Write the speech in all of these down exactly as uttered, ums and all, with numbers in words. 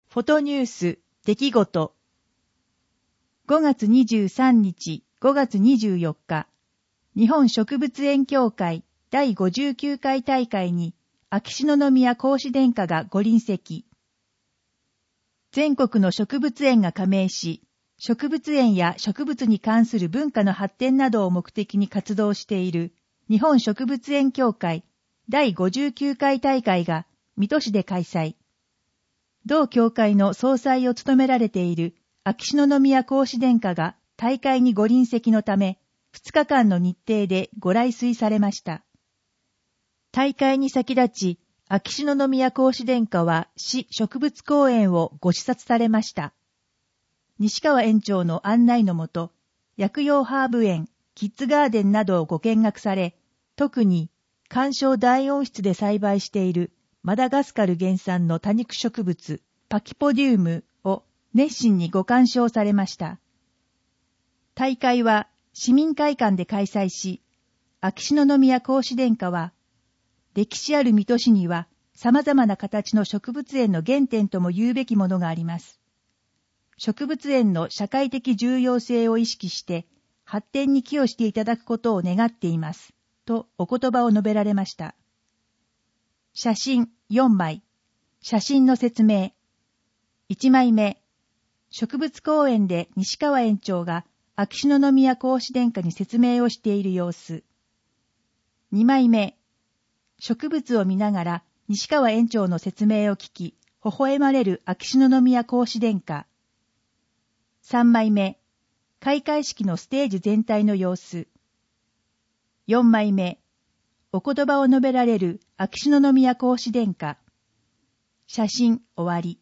フォトニュース出来事ごがつにじゅうさんにち、ごがつにじゅうよっか、日本植物園協会だいごじゅうきゅうかい大会に秋篠宮皇嗣殿下がご臨席。全国の植物園が加盟し、植物園や植物に関する文化の発展などを目的に活動している日本植物園協会だいごじゅうきゅうかい大会が水戸市で開催。同協会の総裁を務められている秋篠宮皇嗣殿下が大会にご臨席のため、ふつかかんの日程でご来水されました。大会に先立ち、秋篠宮皇嗣殿下は市植物公園をご視察されました。西川園長の案内のもと、薬用ハーブ園、キッズガーデンなどをご見学され、特に観賞大温室で栽培しているマダガスカル原産の多肉植物、パキポディウムを熱心にご鑑賞されました。大会は市民会館で開催し、秋篠宮皇嗣殿下は、歴史ある水戸市には様々な形の植物園の原点とも言うべきものがあります。植物園の社会的重要性を意識して発展に寄与していただくことを願っています。とお言葉を述べられました。写真よんまい。写真の説明。いちまいめ。植物公園で西川園長が秋篠宮皇嗣殿下に説明をしている様子。にまいめ。植物を見ながら西川園長の説明を聞き、微笑まれる秋篠宮皇嗣殿下。さんまいめ。開会式のステージ全体の様子。よんまいめ。お言葉を述べられる秋篠宮皇嗣殿下。写真終わり。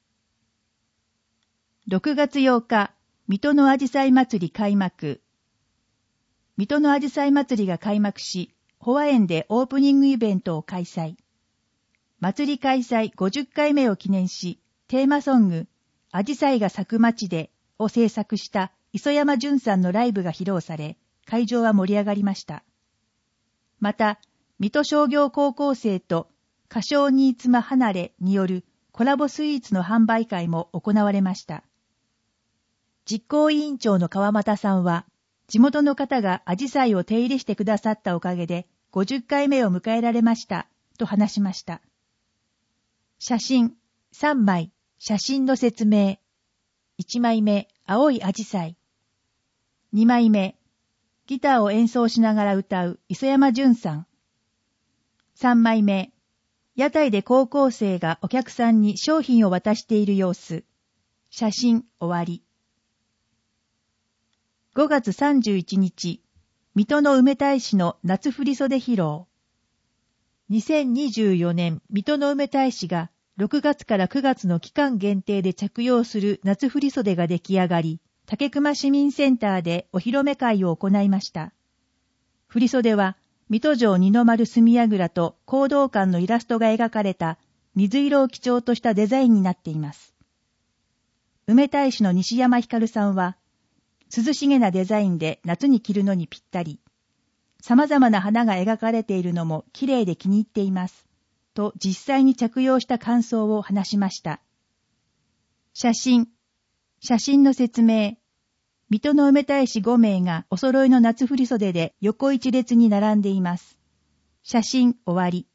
ろくがつようか、水戸のあじさい祭り開幕。水戸のあじさい祭りが開幕し、保和園でオープニングイベントを開催。祭り開催ごじゅっかいめを記念し、テーマソング、あじさいが咲く街でを制作した磯山淳さんのライブが披露され、会場は盛り上がりました。また、水戸商業高校生と歌唱新妻離れによるコラボスイーツの販売会も行われました。実行委員長の川又さんは、地元の方がアジサイを手入れしてくださったおかげでごじゅっかいめを迎えられました、と話しました。写真さんまい。写真の説明。いちまいめ、青いアジサイ。にまいめ、ギターを演奏しながら歌う磯山淳さん。さんまいめ、屋台で高校生がお客さんに商品を渡している様子。写真終わり。ごがつさんじゅういちにち、水戸の梅大使の夏振袖披露。にせんにじゅうよねん、水戸の梅大使がろくがつからくがつの期間限定で着用する夏振袖が出来上がり、竹熊市民センターでお披露目会を行いました。振袖は、水戸城二の丸隅櫓と講道館のイラストが描かれた水色を基調としたデザインになっています。梅大使の西山光さんは、涼しげなデザインで夏に着るのにぴったり。様々な花が描かれているのも綺麗で気に入っています。と実際に着用した感想を話しました。写真。写真の説明。水戸の梅大使ごめいがお揃いの夏振袖で横一列に並んでいます。写真終わり。